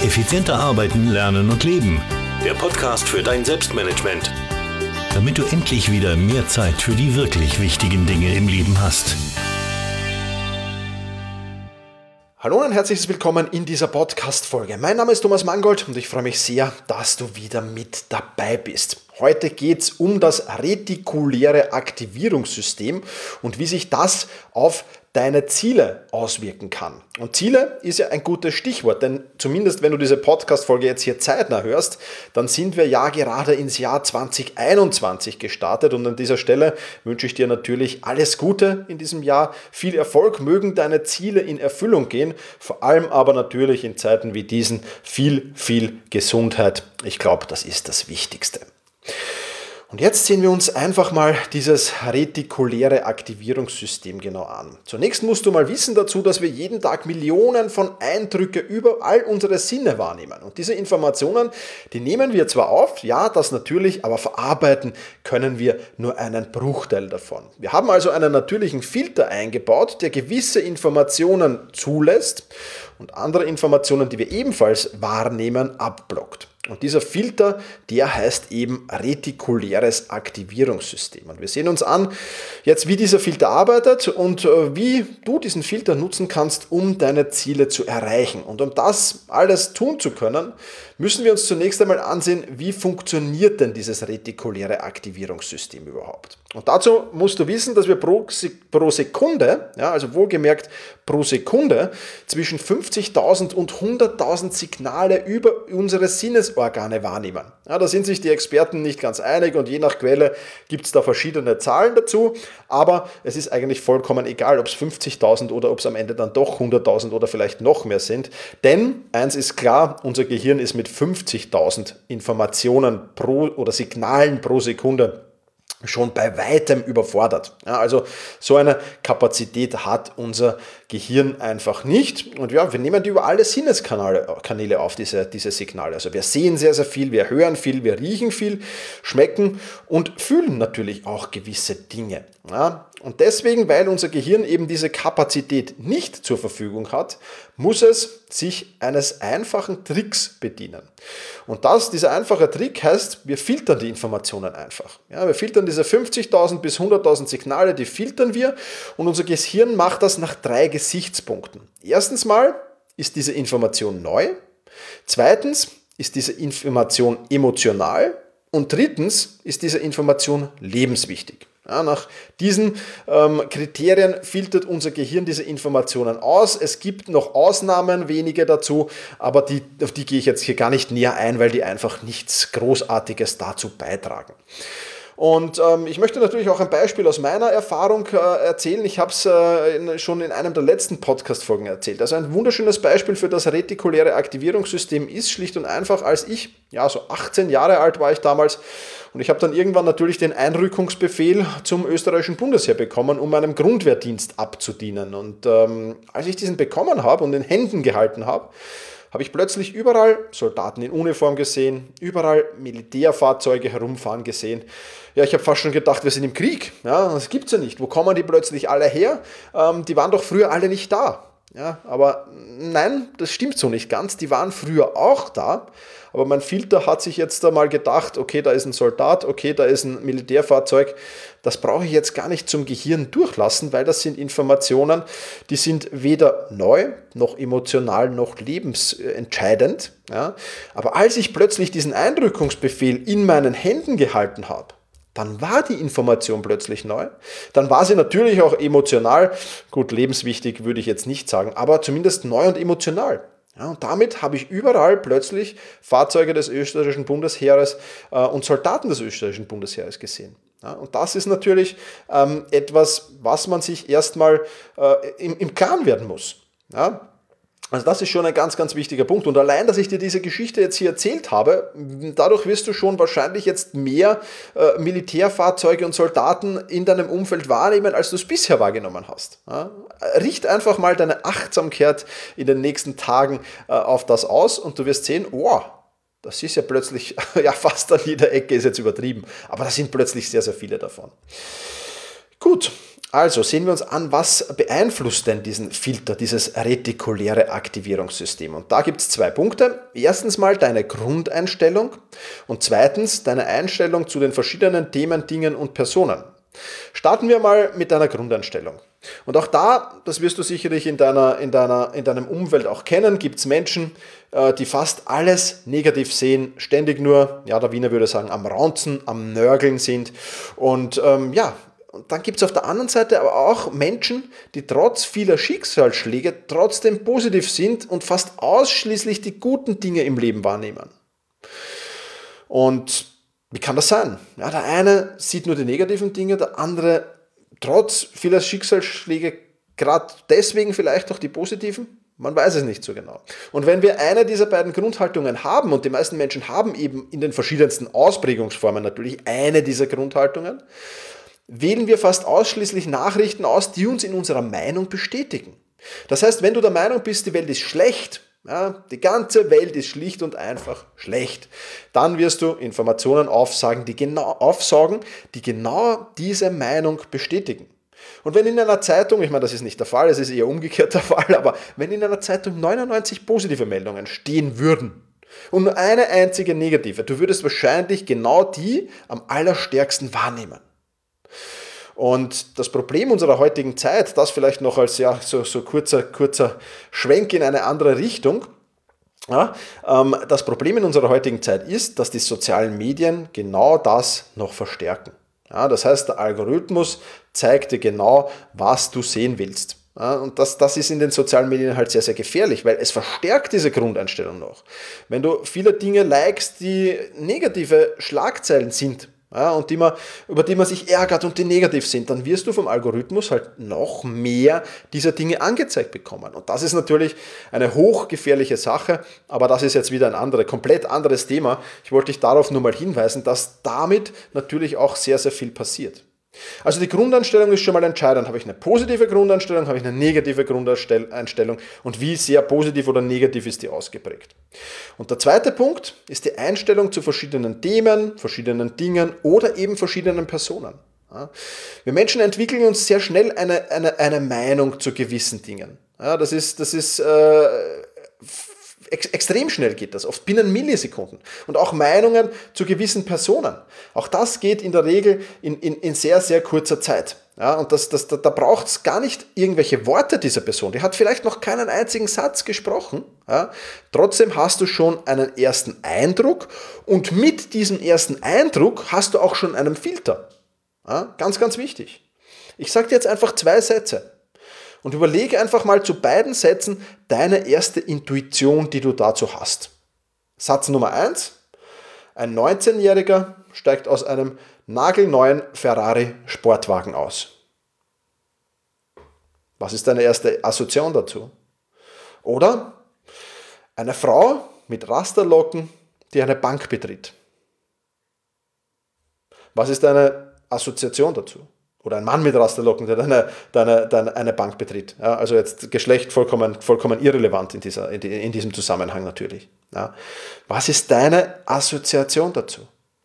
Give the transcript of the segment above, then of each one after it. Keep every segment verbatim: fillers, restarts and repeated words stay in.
Effizienter arbeiten, lernen und leben. Der Podcast für dein Selbstmanagement. Damit du endlich wieder mehr Zeit für die wirklich wichtigen Dinge im Leben hast. Hallo und herzlich willkommen in dieser Podcast-Folge. Mein Name ist Thomas Mangold und ich freue mich sehr, dass du wieder mit dabei bist. Heute geht es um das retikuläre Aktivierungssystem und wie sich das auf deine Ziele auswirken kann. Und Ziele ist ja ein gutes Stichwort, denn zumindest wenn du diese Podcast-Folge jetzt hier zeitnah hörst, dann sind wir ja gerade ins Jahr zwanzig einundzwanzig gestartet und an dieser Stelle wünsche ich dir natürlich alles Gute in diesem Jahr, viel Erfolg, mögen deine Ziele in Erfüllung gehen, vor allem aber natürlich in Zeiten wie diesen viel, viel Gesundheit. Ich glaube, das ist das Wichtigste. Und jetzt sehen wir uns einfach mal dieses retikuläre Aktivierungssystem genau an. Zunächst musst du mal wissen dazu, dass wir jeden Tag Millionen von Eindrücke über all unsere Sinne wahrnehmen. Und diese Informationen, die nehmen wir zwar auf, ja, das natürlich, aber verarbeiten können wir nur einen Bruchteil davon. Wir haben also einen natürlichen Filter eingebaut, der gewisse Informationen zulässt und andere Informationen, die wir ebenfalls wahrnehmen, abblockt. Und dieser Filter, der heißt eben retikuläres Aktivierungssystem. Und wir sehen uns an, jetzt wie dieser Filter arbeitet und wie du diesen Filter nutzen kannst, um deine Ziele zu erreichen. Und um das alles tun zu können, müssen wir uns zunächst einmal ansehen, wie funktioniert denn dieses retikuläre Aktivierungssystem überhaupt. Und dazu musst du wissen, dass wir pro, pro Sekunde, ja, also wohlgemerkt pro Sekunde, zwischen fünfzigtausend und hunderttausend Signale über unsere Sinnesorgane wahrnehmen. Ja, da sind sich die Experten nicht ganz einig und je nach Quelle gibt es da verschiedene Zahlen dazu, aber es ist eigentlich vollkommen egal, ob es fünfzigtausend oder ob es am Ende dann doch hunderttausend oder vielleicht noch mehr sind, denn eins ist klar, unser Gehirn ist mit fünfzigtausend Informationen pro oder Signalen pro Sekunde schon bei weitem überfordert. Ja, also so eine Kapazität hat unser Gehirn einfach nicht. Und ja, wir nehmen die über alle Sinneskanäle Kanäle auf, diese, diese Signale. Also wir sehen sehr, sehr viel, wir hören viel, wir riechen viel, schmecken und fühlen natürlich auch gewisse Dinge. Ja, und deswegen, weil unser Gehirn eben diese Kapazität nicht zur Verfügung hat, muss es sich eines einfachen Tricks bedienen. Und das, dieser einfache Trick heißt, wir filtern die Informationen einfach. Ja, wir filtern diese fünfzigtausend bis hunderttausend Signale, die filtern wir und unser Gehirn macht das nach drei Gesichtspunkten. Erstens mal ist diese Information neu, zweitens ist diese Information emotional und drittens ist diese Information lebenswichtig. Ja, nach diesen ähm, Kriterien filtert unser Gehirn diese Informationen aus. Es gibt noch Ausnahmen, wenige dazu, aber die, auf die gehe ich jetzt hier gar nicht näher ein, weil die einfach nichts Großartiges dazu beitragen. Und ähm, ich möchte natürlich auch ein Beispiel aus meiner Erfahrung äh, erzählen. Ich habe es äh, schon in einem der letzten Podcast-Folgen erzählt. Also ein wunderschönes Beispiel für das retikuläre Aktivierungssystem ist schlicht und einfach, als ich, ja so achtzehn Jahre alt war ich damals, und ich habe dann irgendwann natürlich den Einrückungsbefehl zum österreichischen Bundesheer bekommen, um meinem Grundwehrdienst abzudienen. Und ähm, als ich diesen bekommen habe und in Händen gehalten habe, habe ich plötzlich überall Soldaten in Uniform gesehen, überall Militärfahrzeuge herumfahren gesehen. Ja, ich habe fast schon gedacht, wir sind im Krieg. Ja, das gibt's ja nicht. Wo kommen die plötzlich alle her? Ähm, die waren doch früher alle nicht da. Ja, aber nein, das stimmt so nicht ganz. Die waren früher auch da. Aber mein Filter hat sich jetzt einmal gedacht, okay, da ist ein Soldat, okay, da ist ein Militärfahrzeug. Das brauche ich jetzt gar nicht zum Gehirn durchlassen, weil das sind Informationen, die sind weder neu, noch emotional, noch lebensentscheidend. Ja. Aber als ich plötzlich diesen Einrückungsbefehl in meinen Händen gehalten habe, dann war die Information plötzlich neu. Dann war sie natürlich auch emotional, gut, lebenswichtig würde ich jetzt nicht sagen, aber zumindest neu und emotional. Ja, und damit habe ich überall plötzlich Fahrzeuge des österreichischen Bundesheeres äh, und Soldaten des österreichischen Bundesheeres gesehen. Ja, und das ist natürlich ähm, etwas, was man sich erstmal äh, im, im Klaren werden muss. Ja. Also das ist schon ein ganz, ganz wichtiger Punkt. Und allein, dass ich dir diese Geschichte jetzt hier erzählt habe, dadurch wirst du schon wahrscheinlich jetzt mehr äh, Militärfahrzeuge und Soldaten in deinem Umfeld wahrnehmen, als du es bisher wahrgenommen hast. Ja? Richt einfach mal deine Achtsamkeit in den nächsten Tagen äh, auf das aus und du wirst sehen, oh, das ist ja plötzlich, ja fast an jeder Ecke ist jetzt übertrieben, aber da sind plötzlich sehr, sehr viele davon. Gut. Also sehen wir uns an, was beeinflusst denn diesen Filter, dieses retikuläre Aktivierungssystem. Und da gibt es zwei Punkte. Erstens mal deine Grundeinstellung und zweitens deine Einstellung zu den verschiedenen Themen, Dingen und Personen. Starten wir mal mit deiner Grundeinstellung. Und auch da, das wirst du sicherlich in deiner, in deiner, in deinem Umfeld auch kennen, gibt es Menschen, die fast alles negativ sehen, ständig nur, ja, der Wiener würde sagen, am Raunzen, am Nörgeln sind. Und ähm, ja, und dann gibt es auf der anderen Seite aber auch Menschen, die trotz vieler Schicksalsschläge trotzdem positiv sind und fast ausschließlich die guten Dinge im Leben wahrnehmen. Und wie kann das sein? Ja, der eine sieht nur die negativen Dinge, der andere trotz vieler Schicksalsschläge gerade deswegen vielleicht auch die positiven. Man weiß es nicht so genau. Und wenn wir eine dieser beiden Grundhaltungen haben, und die meisten Menschen haben eben in den verschiedensten Ausprägungsformen natürlich eine dieser Grundhaltungen, wählen wir fast ausschließlich Nachrichten aus, die uns in unserer Meinung bestätigen. Das heißt, wenn du der Meinung bist, die Welt ist schlecht, ja, die ganze Welt ist schlicht und einfach schlecht, dann wirst du Informationen aufsagen, die genau, aufsaugen, die genau diese Meinung bestätigen. Und wenn in einer Zeitung, ich meine, das ist nicht der Fall, es ist eher umgekehrt der Fall, aber wenn in einer Zeitung neunundneunzig positive Meldungen stehen würden und nur eine einzige negative, du würdest wahrscheinlich genau die am allerstärksten wahrnehmen. Und das Problem unserer heutigen Zeit, das vielleicht noch als ja, so, so kurzer, kurzer Schwenk in eine andere Richtung, ja, ähm, das Problem in unserer heutigen Zeit ist, dass die sozialen Medien genau das noch verstärken. Ja, das heißt, der Algorithmus zeigt dir genau, was du sehen willst. Ja, und das, das ist in den sozialen Medien halt sehr, sehr gefährlich, weil es verstärkt diese Grundeinstellung noch. Wenn du viele Dinge likest, die negative Schlagzeilen sind, ja, und die man, über die man sich ärgert und die negativ sind, dann wirst du vom Algorithmus halt noch mehr dieser Dinge angezeigt bekommen. Und das ist natürlich eine hochgefährliche Sache, aber das ist jetzt wieder ein anderes, komplett anderes Thema. Ich wollte dich darauf nur mal hinweisen, dass damit natürlich auch sehr, sehr viel passiert. Also die Grundeinstellung ist schon mal entscheidend. Habe ich eine positive Grundeinstellung, habe ich eine negative Grundeinstellung und wie sehr positiv oder negativ ist die ausgeprägt. Und der zweite Punkt ist die Einstellung zu verschiedenen Themen, verschiedenen Dingen oder eben verschiedenen Personen. Ja, wir Menschen entwickeln uns sehr schnell eine, eine, eine Meinung zu gewissen Dingen. Ja, das ist, das ist äh, extrem schnell geht das, oft binnen Millisekunden. Und auch Meinungen zu gewissen Personen. Auch das geht in der Regel in, in, in sehr, sehr kurzer Zeit. Ja, und das, das, da, da braucht es gar nicht irgendwelche Worte dieser Person. Die hat vielleicht noch keinen einzigen Satz gesprochen. Ja. Trotzdem hast du schon einen ersten Eindruck und mit diesem ersten Eindruck hast du auch schon einen Filter. Ja, ganz, ganz wichtig. Ich sage dir jetzt einfach zwei Sätze. Und überlege einfach mal zu beiden Sätzen deine erste Intuition, die du dazu hast. Satz Nummer eins. Ein neunzehnjähriger steigt aus einem nagelneuen Ferrari Sportwagen aus. Was ist deine erste Assoziation dazu? Oder eine Frau mit Rasterlocken, die eine Bank betritt. Was ist deine Assoziation dazu? Oder ein Mann mit Rasterlocken, der eine, eine, eine, eine Bank betritt. Ja, also jetzt Geschlecht vollkommen, vollkommen irrelevant in, dieser, in, in diesem Zusammenhang natürlich. Ja. Was ist deine Assoziation dazu?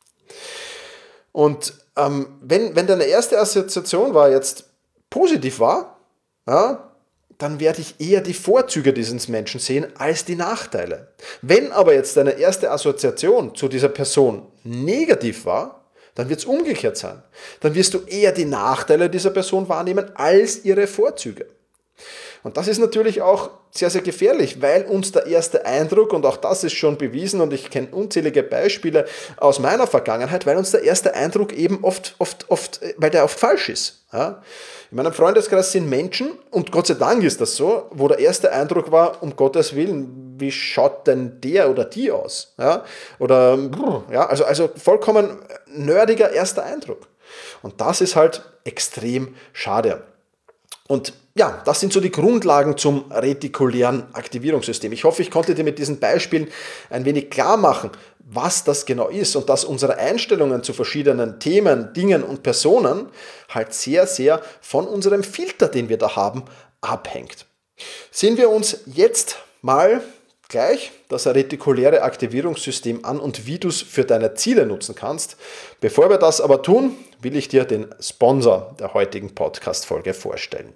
Und ähm, wenn, wenn deine erste Assoziation war jetzt positiv war, ja, dann werde ich eher die Vorzüge dieses Menschen sehen als die Nachteile. Wenn aber jetzt deine erste Assoziation zu dieser Person negativ war, dann wird es umgekehrt sein. Dann wirst du eher die Nachteile dieser Person wahrnehmen als ihre Vorzüge. Und das ist natürlich auch sehr, sehr gefährlich, weil uns der erste Eindruck, und auch das ist schon bewiesen, und ich kenne unzählige Beispiele aus meiner Vergangenheit, weil uns der erste Eindruck eben oft, oft, oft, weil der oft falsch ist. Ja? In meinem Freundeskreis sind Menschen, und Gott sei Dank ist das so, wo der erste Eindruck war, um Gottes Willen, wie schaut denn der oder die aus? Ja? Oder, ja, also, also vollkommen nerdiger erster Eindruck. Und das ist halt extrem schade. Und ja, das sind so die Grundlagen zum retikulären Aktivierungssystem. Ich hoffe, ich konnte dir mit diesen Beispielen ein wenig klar machen, was das genau ist und dass unsere Einstellungen zu verschiedenen Themen, Dingen und Personen halt sehr, sehr von unserem Filter, den wir da haben, abhängt. Sehen wir uns jetzt mal gleich das retikuläre Aktivierungssystem an und wie du es für deine Ziele nutzen kannst. Bevor wir das aber tun, will ich dir den Sponsor der heutigen Podcast-Folge vorstellen.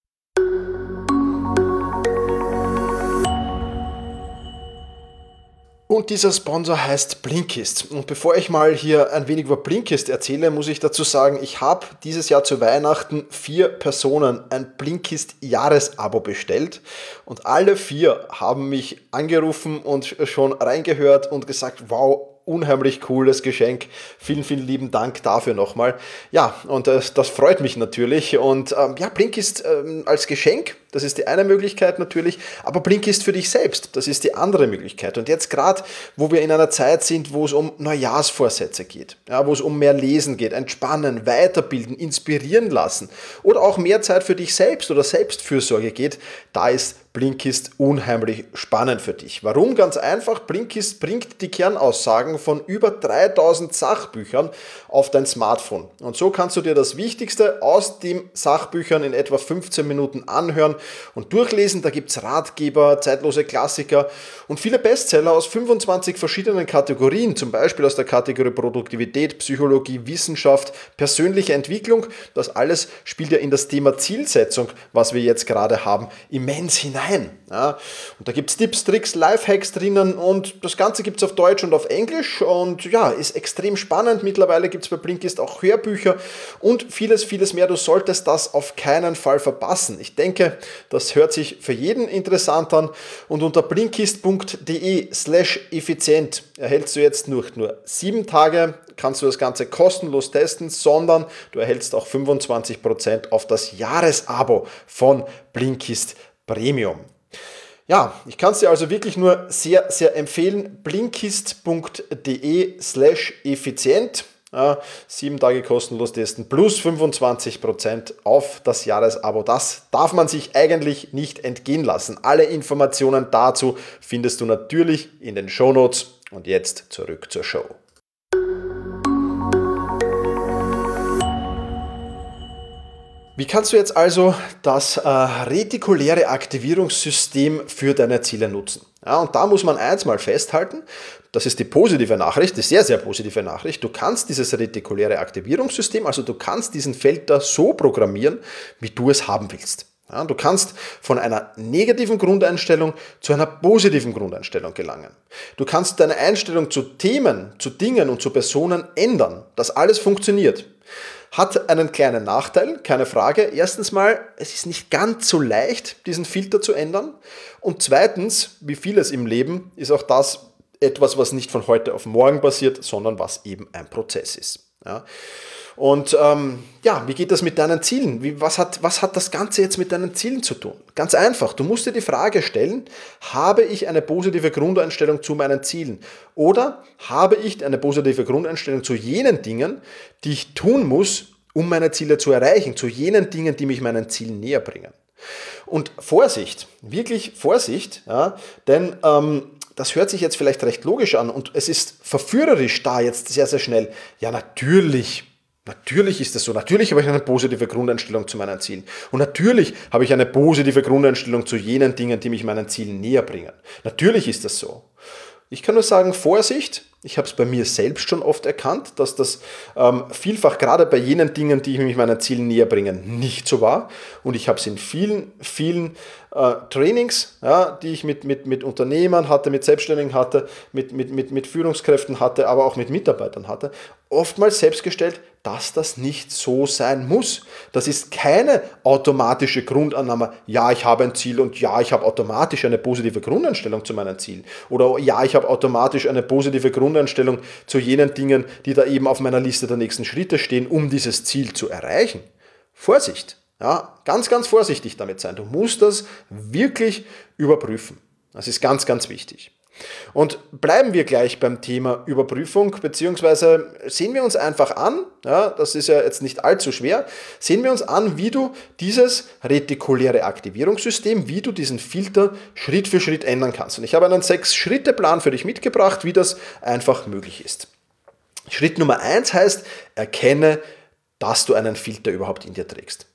Und dieser Sponsor heißt Blinkist. Und bevor ich mal hier ein wenig über Blinkist erzähle, muss ich dazu sagen, ich habe dieses Jahr zu Weihnachten vier Personen ein Blinkist-Jahresabo bestellt. Und alle vier haben mich angerufen und schon reingehört und gesagt, wow, unheimlich cooles Geschenk. Vielen, vielen lieben Dank dafür nochmal. Ja, und das, das freut mich natürlich. Und ähm, ja, Blinkist ähm, als Geschenk, das ist die eine Möglichkeit natürlich, aber Blinkist für dich selbst, das ist die andere Möglichkeit. Und jetzt gerade, wo wir in einer Zeit sind, wo es um Neujahrsvorsätze geht, ja, wo es um mehr Lesen geht, entspannen, weiterbilden, inspirieren lassen oder auch mehr Zeit für dich selbst oder Selbstfürsorge geht, da ist Blinkist unheimlich spannend für dich. Warum? Ganz einfach, Blinkist bringt die Kernaussagen von über dreitausend Sachbüchern auf dein Smartphone. Und so kannst du dir das Wichtigste aus den Sachbüchern in etwa fünfzehn Minuten anhören und durchlesen. Da gibt es Ratgeber, zeitlose Klassiker und viele Bestseller aus fünfundzwanzig verschiedenen Kategorien, zum Beispiel aus der Kategorie Produktivität, Psychologie, Wissenschaft, persönliche Entwicklung. Das alles spielt ja in das Thema Zielsetzung, was wir jetzt gerade haben, immens hinein. Ja, und da gibt es Tipps, Tricks, Lifehacks drinnen und das Ganze gibt es auf Deutsch und auf Englisch und ja, ist extrem spannend. Mittlerweile gibt es bei Blinkist auch Hörbücher und vieles, vieles mehr. Du solltest das auf keinen Fall verpassen. Ich denke, das hört sich für jeden interessant an und unter blinkist.de slash effizient erhältst du jetzt nur, nur sieben Tage, kannst du das Ganze kostenlos testen, sondern du erhältst auch fünfundzwanzig Prozent auf das Jahresabo von Blinkist Premium. Ja, ich kann es dir also wirklich nur sehr, sehr empfehlen. blinkist.de slash effizient. Ja, sieben Tage kostenlos testen plus fünfundzwanzig Prozent auf das Jahresabo. Das darf man sich eigentlich nicht entgehen lassen. Alle Informationen dazu findest du natürlich in den Shownotes. Und jetzt zurück zur Show. Wie kannst du jetzt also das äh, retikuläre Aktivierungssystem für deine Ziele nutzen? Ja, und da muss man eins mal festhalten, das ist die positive Nachricht, die sehr, sehr positive Nachricht. Du kannst dieses retikuläre Aktivierungssystem, also du kannst diesen Filter so programmieren, wie du es haben willst. Ja, du kannst von einer negativen Grundeinstellung zu einer positiven Grundeinstellung gelangen. Du kannst deine Einstellung zu Themen, zu Dingen und zu Personen ändern. Das alles funktioniert. Hat einen kleinen Nachteil, keine Frage. Erstens mal, es ist nicht ganz so leicht, diesen Filter zu ändern. Und zweitens, wie vieles im Leben, ist auch das etwas, was nicht von heute auf morgen passiert, sondern was eben ein Prozess ist. Ja. Und ähm, ja, wie geht das mit deinen Zielen? Wie, was, hat, was hat das Ganze jetzt mit deinen Zielen zu tun? Ganz einfach, du musst dir die Frage stellen, habe ich eine positive Grundeinstellung zu meinen Zielen? Oder habe ich eine positive Grundeinstellung zu jenen Dingen, die ich tun muss, um meine Ziele zu erreichen, zu jenen Dingen, die mich meinen Zielen näher bringen? Und Vorsicht, wirklich Vorsicht, ja, denn ähm, das hört sich jetzt vielleicht recht logisch an und es ist verführerisch da jetzt sehr, sehr schnell. Ja, natürlich. Natürlich ist es so. Natürlich habe ich eine positive Grundeinstellung zu meinen Zielen. Und natürlich habe ich eine positive Grundeinstellung zu jenen Dingen, die mich meinen Zielen näher bringen. Natürlich ist das so. Ich kann nur sagen, Vorsicht. Ich habe es bei mir selbst schon oft erkannt, dass das ähm, vielfach gerade bei jenen Dingen, die mich meinen Zielen näher bringen, nicht so war. Und ich habe es in vielen, vielen äh, Trainings, ja, die ich mit, mit, mit Unternehmern hatte, mit Selbstständigen hatte, mit, mit, mit, mit Führungskräften hatte, aber auch mit Mitarbeitern hatte, oftmals selbst gestellt, dass das nicht so sein muss. Das ist keine automatische Grundannahme, ja, ich habe ein Ziel und ja, ich habe automatisch eine positive Grundeinstellung zu meinen Zielen. Oder ja, ich habe automatisch eine positive Grundeinstellung zu jenen Dingen, die da eben auf meiner Liste der nächsten Schritte stehen, um dieses Ziel zu erreichen. Vorsicht, ja, ganz, ganz vorsichtig damit sein. Du musst das wirklich überprüfen. Das ist ganz, ganz wichtig. Und bleiben wir gleich beim Thema Überprüfung, beziehungsweise sehen wir uns einfach an, ja, das ist ja jetzt nicht allzu schwer, sehen wir uns an, wie du dieses retikuläre Aktivierungssystem, wie du diesen Filter Schritt für Schritt ändern kannst. Und ich habe einen sechs-Schritte-Plan für dich mitgebracht, wie das einfach möglich ist. Schritt Nummer eins heißt, erkenne, dass du einen Filter überhaupt in dir trägst.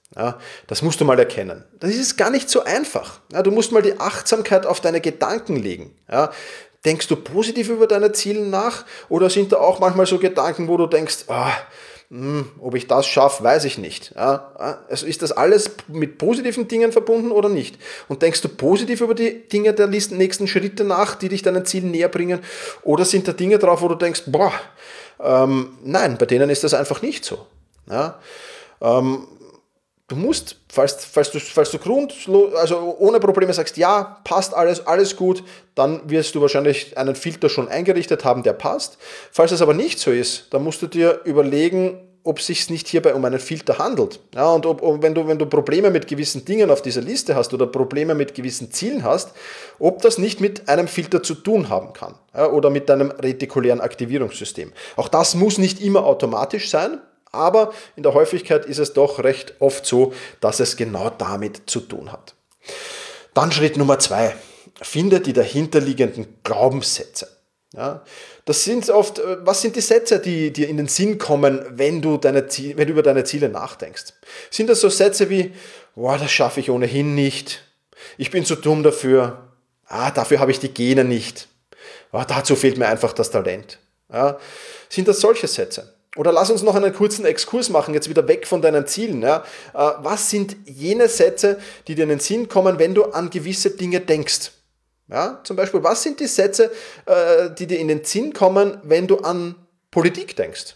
Ja, das musst du mal erkennen. Das ist gar nicht so einfach. Ja, du musst mal die Achtsamkeit auf deine Gedanken legen. Ja, denkst du positiv über deine Ziele nach oder sind da auch manchmal so Gedanken, wo du denkst, ah, mh, ob ich das schaffe, weiß ich nicht. Ja, also ist das alles mit positiven Dingen verbunden oder nicht? Und denkst du positiv über die Dinge der nächsten Schritte nach, die dich deinen Zielen näher bringen? Oder sind da Dinge drauf, wo du denkst, boah, ähm, nein, bei denen ist das einfach nicht so. Ja, ähm, Du musst, falls, falls du, falls du grundlos, also ohne Probleme sagst, ja, passt alles, alles gut, dann wirst du wahrscheinlich einen Filter schon eingerichtet haben, der passt. Falls es aber nicht so ist, dann musst du dir überlegen, ob es sich nicht hierbei um einen Filter handelt. Ja, und ob, ob, wenn du, wenn du Probleme mit gewissen Dingen auf dieser Liste hast oder Probleme mit gewissen Zielen hast, ob das nicht mit einem Filter zu tun haben kann, ja, oder mit deinem retikulären Aktivierungssystem. Auch das muss nicht immer automatisch sein. Aber in der Häufigkeit ist es doch recht oft so, dass es genau damit zu tun hat. Dann Schritt Nummer zwei. Finde die dahinterliegenden Glaubenssätze. Ja, das sind oft, was sind die Sätze, die dir in den Sinn kommen, wenn du, deine Ziele, wenn du über deine Ziele nachdenkst? Sind das so Sätze wie, boah, das schaffe ich ohnehin nicht, ich bin zu dumm dafür, ah, dafür habe ich die Gene nicht, oh, dazu fehlt mir einfach das Talent. Ja, sind das solche Sätze? Oder lass uns noch einen kurzen Exkurs machen, jetzt wieder weg von deinen Zielen. Ja. Was sind jene Sätze, die dir in den Sinn kommen, wenn du an gewisse Dinge denkst? Ja, zum Beispiel, was sind die Sätze, die dir in den Sinn kommen, wenn du an Politik denkst?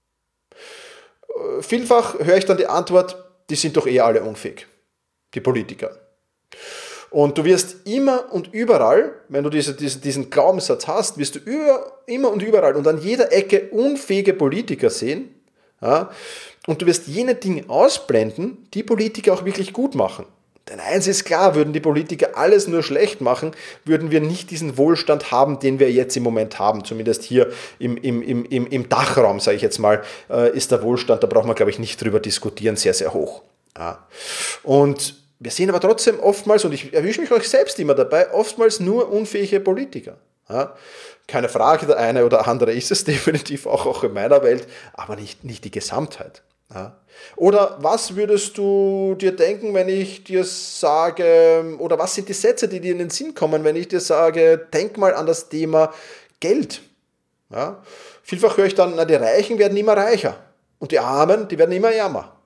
Vielfach höre ich dann die Antwort, die sind doch eh alle unfähig, die Politiker. Und du wirst immer und überall, wenn du diese, diese, diesen Glaubenssatz hast, wirst du über, immer und überall und an jeder Ecke unfähige Politiker sehen. Ja, und du wirst jene Dinge ausblenden, die Politiker auch wirklich gut machen. Denn eins ist klar, würden die Politiker alles nur schlecht machen, würden wir nicht diesen Wohlstand haben, den wir jetzt im Moment haben. Zumindest hier im, im, im, im Dachraum, sage ich jetzt mal, ist der Wohlstand, da braucht man, glaube ich, nicht drüber diskutieren, sehr, sehr hoch. Ja. Und wir sehen aber trotzdem oftmals, und ich erwische mich euch selbst immer dabei, oftmals nur unfähige Politiker. Ja, keine Frage, der eine oder andere ist es definitiv auch, auch in meiner Welt, aber nicht, nicht die Gesamtheit. Ja. Oder was würdest du dir denken, wenn ich dir sage, oder was sind die Sätze, die dir in den Sinn kommen, wenn ich dir sage, denk mal an das Thema Geld. Ja. Vielfach höre ich dann, na, die Reichen werden immer reicher und die Armen, die werden immer ärmer.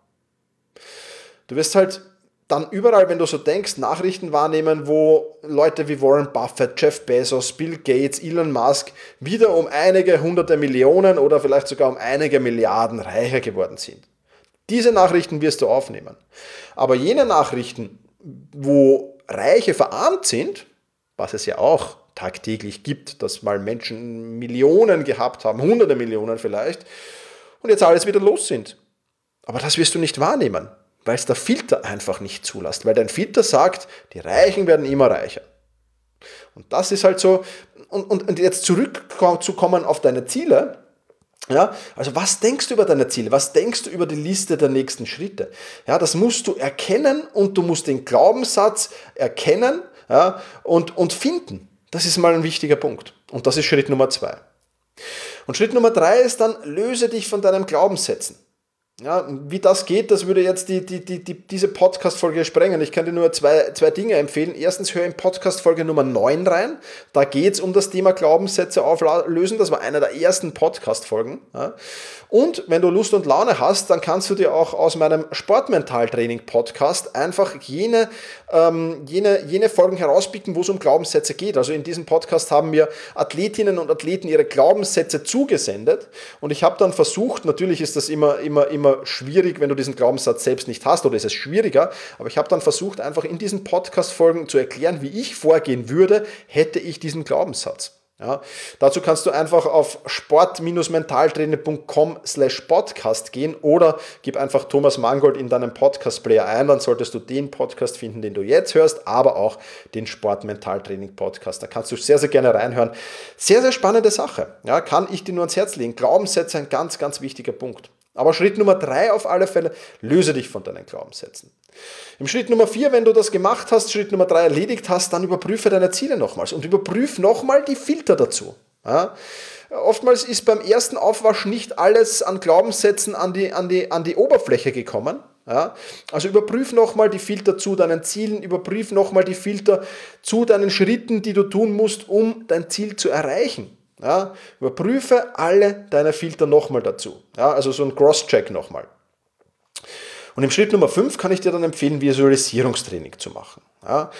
Du wirst halt dann überall, wenn du so denkst, Nachrichten wahrnehmen, wo Leute wie Warren Buffett, Jeff Bezos, Bill Gates, Elon Musk wieder um einige hunderte Millionen oder vielleicht sogar um einige Milliarden reicher geworden sind. Diese Nachrichten wirst du aufnehmen. Aber jene Nachrichten, wo Reiche verarmt sind, was es ja auch tagtäglich gibt, dass mal Menschen Millionen gehabt haben, hunderte Millionen vielleicht, und jetzt alles wieder los sind. Aber das wirst du nicht wahrnehmen, weil es der Filter einfach nicht zulässt, weil dein Filter sagt, die Reichen werden immer reicher. Und das ist halt so, und, und, und jetzt zurückzukommen auf deine Ziele, ja, also was denkst du über deine Ziele, was denkst du über die Liste der nächsten Schritte? Ja, das musst du erkennen und du musst den Glaubenssatz erkennen, ja, und, und finden. Das ist mal ein wichtiger Punkt und das ist Schritt Nummer zwei. Und Schritt Nummer drei ist dann, löse dich von deinen Glaubenssätzen. Ja, wie das geht, das würde jetzt die, die, die, die, diese Podcast-Folge sprengen. Ich kann dir nur zwei, zwei Dinge empfehlen. Erstens, hör in Podcast-Folge Nummer neun rein. Da geht es um das Thema Glaubenssätze auflösen. Das war einer der ersten Podcast-Folgen. Ja. Und wenn du Lust und Laune hast, dann kannst du dir auch aus meinem Sportmental-Training-Podcast einfach jene, ähm, jene, jene Folgen herauspicken, wo es um Glaubenssätze geht. Also in diesem Podcast haben mir Athletinnen und Athleten ihre Glaubenssätze zugesendet. Und ich habe dann versucht, natürlich ist das immer, immer, immer schwierig, wenn du diesen Glaubenssatz selbst nicht hast, oder ist es schwieriger, aber ich habe dann versucht, einfach in diesen Podcast-Folgen zu erklären, wie ich vorgehen würde, hätte ich diesen Glaubenssatz. Ja, dazu kannst du einfach auf sport mentaltraining punkt com slash podcast gehen oder gib einfach Thomas Mangold in deinem Podcast-Player ein, dann solltest du den Podcast finden, den du jetzt hörst, aber auch den Sport-Mental-Training-Podcast. Da kannst du sehr, sehr gerne reinhören. Sehr, sehr spannende Sache. Ja, kann ich dir nur ans Herz legen. Glaubenssätze ein ganz, ganz wichtiger Punkt. Aber Schritt Nummer drei auf alle Fälle, löse dich von deinen Glaubenssätzen. Im Schritt Nummer vier, wenn du das gemacht hast, Schritt Nummer drei erledigt hast, dann überprüfe deine Ziele nochmals und überprüfe nochmal die Filter dazu. Ja? Oftmals ist beim ersten Aufwasch nicht alles an Glaubenssätzen an die, an die, an die Oberfläche gekommen. Ja? Also überprüf nochmal die Filter zu deinen Zielen, überprüf nochmal die Filter zu deinen Schritten, die du tun musst, um dein Ziel zu erreichen. Ja? Überprüfe alle deine Filter nochmal dazu. Ja? Also so ein Cross-Check nochmal. Und im Schritt Nummer fünf kann ich dir dann empfehlen, Visualisierungstraining zu machen. Ja,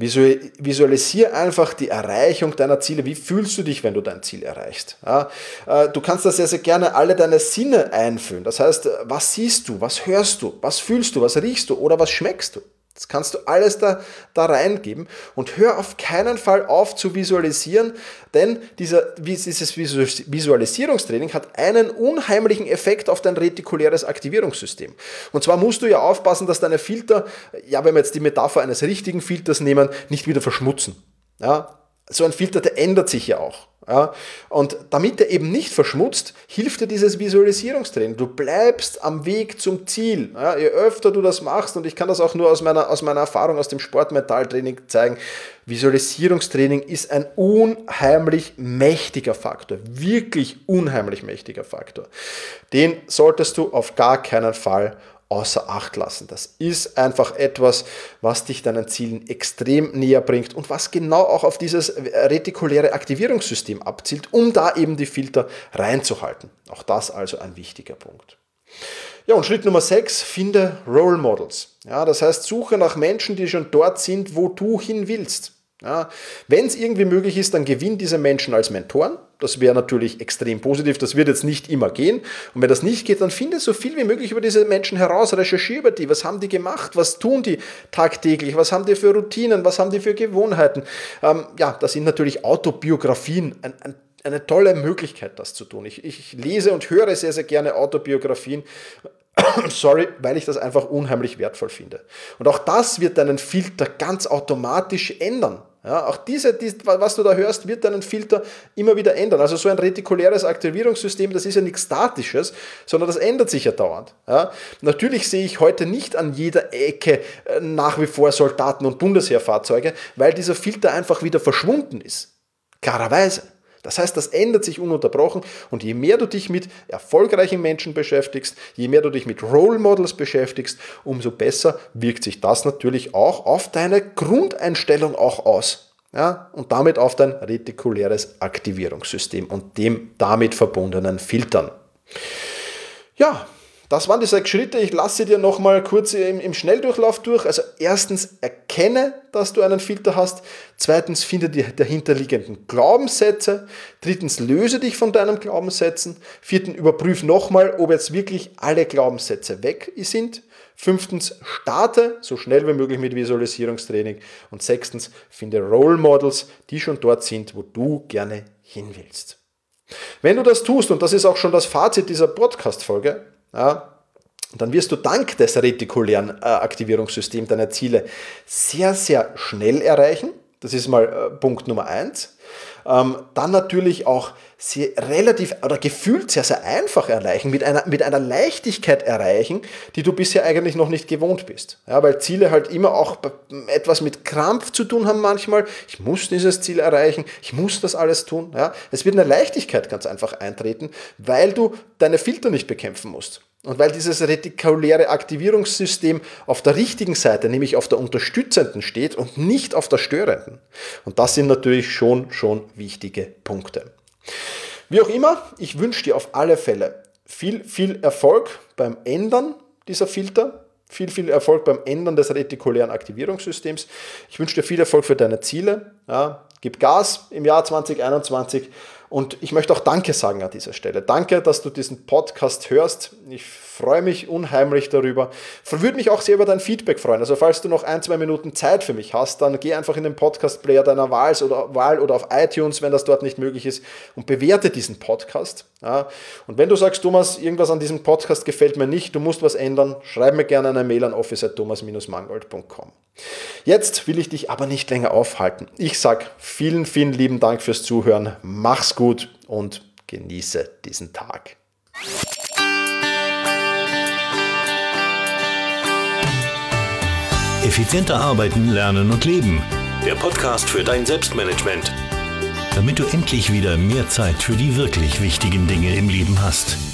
visualisiere einfach die Erreichung deiner Ziele. Wie fühlst du dich, wenn du dein Ziel erreichst? Ja, du kannst da sehr, sehr gerne alle deine Sinne einfüllen. Das heißt, was siehst du, was hörst du, was fühlst du, was riechst du oder was schmeckst du? Das kannst du alles da, da reingeben und hör auf keinen Fall auf zu visualisieren, denn dieser, dieses Visualisierungstraining hat einen unheimlichen Effekt auf dein retikuläres Aktivierungssystem. Und zwar musst du ja aufpassen, dass deine Filter, ja, wenn wir jetzt die Metapher eines richtigen Filters nehmen, nicht wieder verschmutzen. Ja? So ein Filter, der ändert sich ja auch. Ja, und damit er eben nicht verschmutzt, hilft dir dieses Visualisierungstraining. Du bleibst am Weg zum Ziel. Ja, je öfter du das machst, und ich kann das auch nur aus meiner, aus meiner Erfahrung aus dem Sportmentaltraining zeigen, Visualisierungstraining ist ein unheimlich mächtiger Faktor, wirklich unheimlich mächtiger Faktor. Den solltest du auf gar keinen Fall außer Acht lassen. Das ist einfach etwas, was dich deinen Zielen extrem näher bringt und was genau auch auf dieses retikuläre Aktivierungssystem abzielt, um da eben die Filter reinzuhalten. Auch das also ein wichtiger Punkt. Ja, und Schritt Nummer sechs, finde Role Models. Ja, das heißt, suche nach Menschen, die schon dort sind, wo du hin willst. Ja, wenn es irgendwie möglich ist, dann gewinn diese Menschen als Mentoren. Das wäre natürlich extrem positiv. Das wird jetzt nicht immer gehen. Und wenn das nicht geht, dann finde so viel wie möglich über diese Menschen heraus. Recherchiere über die. Was haben die gemacht? Was tun die tagtäglich? Was haben die für Routinen? Was haben die für Gewohnheiten? Ähm, ja, das sind natürlich Autobiografien. Ein, ein, eine tolle Möglichkeit, das zu tun. Ich, ich lese und höre sehr, sehr gerne Autobiografien. Sorry, weil ich das einfach unheimlich wertvoll finde. Und auch das wird deinen Filter ganz automatisch ändern. Ja, auch diese, die, was du da hörst, wird deinen Filter immer wieder ändern. Also so ein retikuläres Aktivierungssystem, das ist ja nichts Statisches, sondern das ändert sich ja dauernd. Ja, natürlich sehe ich heute nicht an jeder Ecke nach wie vor Soldaten und Bundesheerfahrzeuge, weil dieser Filter einfach wieder verschwunden ist. Klarerweise. Das heißt, das ändert sich ununterbrochen und je mehr du dich mit erfolgreichen Menschen beschäftigst, je mehr du dich mit Role Models beschäftigst, umso besser wirkt sich das natürlich auch auf deine Grundeinstellung auch aus. Ja, und damit auf dein retikuläres Aktivierungssystem und dem damit verbundenen Filtern. Ja, das waren die sechs Schritte. Ich lasse dir nochmal kurz im, im Schnelldurchlauf durch. Also erstens, erkenne, dass du einen Filter hast. Zweitens, finde die dahinterliegenden Glaubenssätze. Drittens, löse dich von deinen Glaubenssätzen. Viertens, überprüf nochmal, ob jetzt wirklich alle Glaubenssätze weg sind. Fünftens, starte so schnell wie möglich mit Visualisierungstraining. Und sechstens, finde Role Models, die schon dort sind, wo du gerne hin willst. Wenn du das tust, und das ist auch schon das Fazit dieser Podcast-Folge, ja, dann wirst du dank des retikulären äh, Aktivierungssystems deine Ziele sehr, sehr schnell erreichen. Das ist mal äh, Punkt Nummer eins. Ähm, dann natürlich auch sehr relativ oder gefühlt sehr, sehr einfach erreichen, mit einer, mit einer Leichtigkeit erreichen, die du bisher eigentlich noch nicht gewohnt bist. Ja, weil Ziele halt immer auch etwas mit Krampf zu tun haben manchmal. Ich muss dieses Ziel erreichen, ich muss das alles tun. Ja, es wird eine Leichtigkeit ganz einfach eintreten, weil du deine Filter nicht bekämpfen musst. Und weil dieses retikuläre Aktivierungssystem auf der richtigen Seite, nämlich auf der unterstützenden steht und nicht auf der störenden. Und das sind natürlich schon, schon wichtige Punkte. Wie auch immer, ich wünsche dir auf alle Fälle viel, viel Erfolg beim Ändern dieser Filter, viel, viel Erfolg beim Ändern des retikulären Aktivierungssystems. Ich wünsche dir viel Erfolg für deine Ziele. Ja, gib Gas im Jahr zwanzig einundzwanzig. Und ich möchte auch Danke sagen an dieser Stelle. Danke, dass du diesen Podcast hörst. Ich freue mich unheimlich darüber. Würde mich auch sehr über dein Feedback freuen. Also falls du noch ein, zwei Minuten Zeit für mich hast, dann geh einfach in den Podcast-Player deiner Wahl oder, Wahl oder auf iTunes, wenn das dort nicht möglich ist, und bewerte diesen Podcast. Ja. Und wenn du sagst, Thomas, irgendwas an diesem Podcast gefällt mir nicht, du musst was ändern, schreib mir gerne eine Mail an office at thomas dash mangold punkt com. Jetzt will ich dich aber nicht länger aufhalten. Ich sage vielen, vielen lieben Dank fürs Zuhören. Mach's gut und genieße diesen Tag. Effizienter arbeiten, lernen und leben. Der Podcast für dein Selbstmanagement. Damit du endlich wieder mehr Zeit für die wirklich wichtigen Dinge im Leben hast.